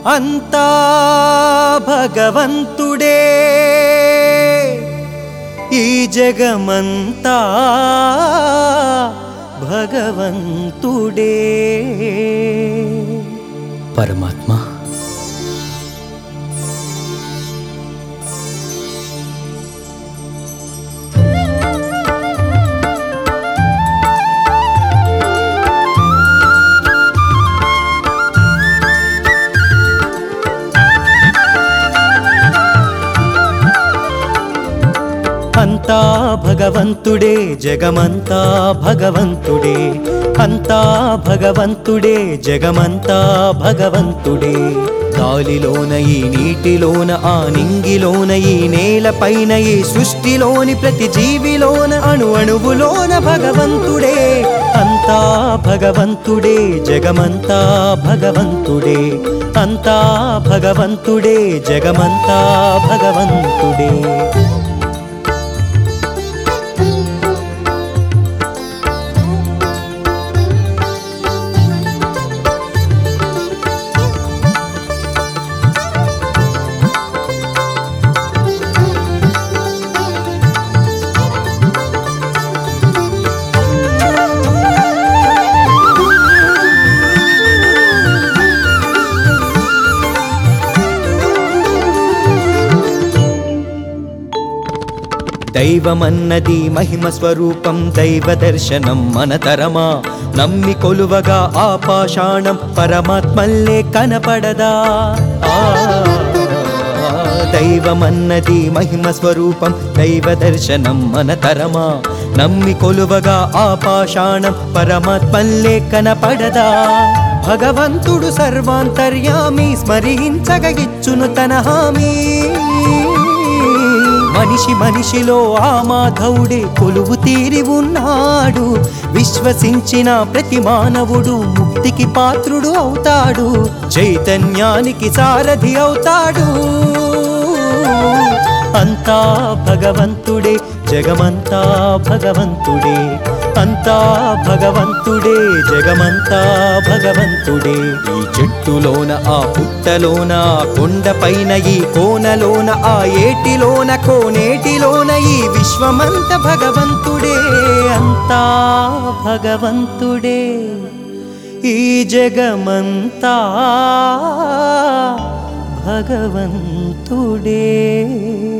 అంతా భగవంతుడే ఈ జగమంతా భగవంతుడే పరమాత్మ అంతా భగవంతుడే జగమంతా భగవంతుడే అంతా భగవంతుడే జగమంతా భగవంతుడే గాలిలోన ఈ నీటిలోన ఆ నింగిలోన ఈ నేలపైన ఈ సృష్టిలోని ప్రతి జీవిలోన అణు అణువులోన భగవంతుడే అంతా భగవంతుడే జగమంతా భగవంతుడే అంతా భగవంతుడే జగమంతా భగవంతుడే దైవమన్నది మహిమ స్వరూపం దైవ దర్శనం మనతరమా నమ్మి కొలువగా ఆపాషాణం పరమాత్మల్లే కనపడదా దైవమన్నది మహిమ స్వరూపం దైవ దర్శనం మనతరమా నమ్మి కొలువగా ఆపాషాణం పరమాత్మల్లే కనపడదా భగవంతుడు సర్వాంతర్యామి స్మరించగ ఇచ్చును తన హామీ మనిషి మనిషిలో ఆ మాధవుడే కొలువు తీరి ఉన్నాడు విశ్వసించిన ప్రతి మానవుడు ముక్తికి పాత్రుడు అవుతాడు చైతన్యానికి సారథి అవుతాడు అంతా భగవంతుడే జగమంతా భగవంతుడే అంతా భగవంతుడే జగమంతా భగవంతుడే ఈ చెట్టులోన ఆ పుట్టలోన ఆ కొండపైన ఈ కోనలోన ఆ ఏటిలోన కోనేటిలోన ఈ విశ్వమంత భగవంతుడే అంతా భగవంతుడే ఈ జగమంతా భగవంతుడే